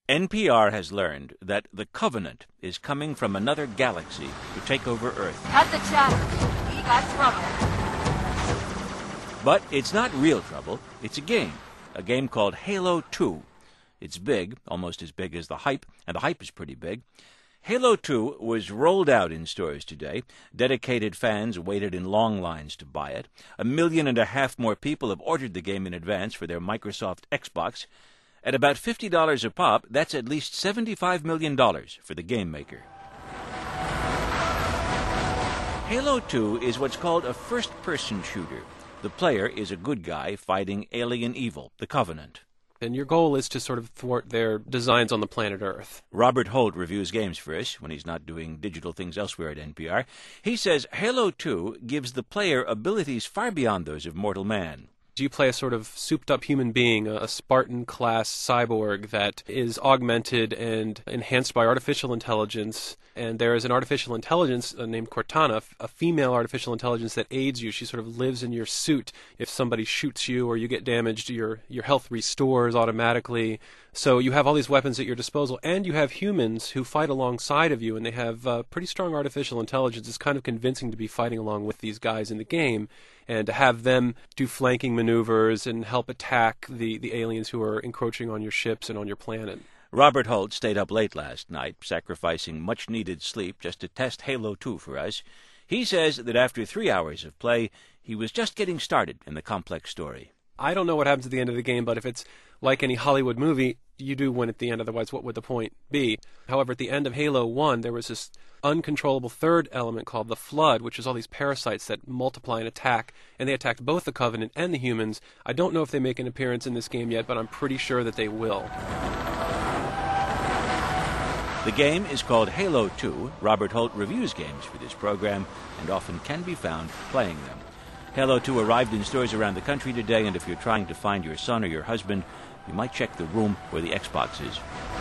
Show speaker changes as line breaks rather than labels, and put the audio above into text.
NPR has learned that the Covenant is coming from another galaxy to take over Earth.
Cut the chatter. We got trouble.
But it's not real trouble. It's a game called Halo 2. It's big, almost as big as the Hype, and the Hype is pretty big. Halo 2 was rolled out in stores today. Dedicated fans waited in long lines to buy it. 1.5 million more people have ordered the game in advance for their Microsoft Xbox. At about $50 a pop, that's at least $75 million for the game maker. Halo 2 is what's called a first-person shooter. The player is a good guy fighting alien evil, the Covenant.
And your goal is to sort of thwart their designs on the planet Earth.
Robert Holt reviews games for us when he's not doing digital things elsewhere at NPR. He says Halo 2 gives the player abilities far beyond those of mortal man.
You play a sort of souped-up human being, a Spartan-class cyborg that is augmented and enhanced by artificial intelligence. And there is an artificial intelligence named Cortana, a female artificial intelligence that aids you. She sort of lives in your suit. If somebody shoots you or you get damaged, your health restores automatically. So you have all these weapons at your disposal, and you have humans who fight alongside of you, and they have pretty strong artificial intelligence. It's kind of convincing to be fighting along with these guys in the game, and to have them do flanking maneuvers and help attack the aliens who are encroaching on your ships and on your planet.
Robert Holt stayed up late last night, sacrificing much-needed sleep just to test Halo 2 for us. He says that after 3 hours of play, he was just getting started in the complex story.
I don't know what happens at the end of the game, but if it's like any Hollywood movie, you do win at the end, otherwise what would the point be? However, at the end of Halo 1, there was this uncontrollable third element called the Flood, which is all these parasites that multiply and attack, and they attacked both the Covenant and the humans. I don't know if they make an appearance in this game yet, but I'm pretty sure that they will.
The game is called Halo 2. Robert Holt reviews games for this program and often can be found playing them. Halo 2 arrived in stores around the country today, and if you're trying to find your son or your husband, you might check the room where the Xbox is.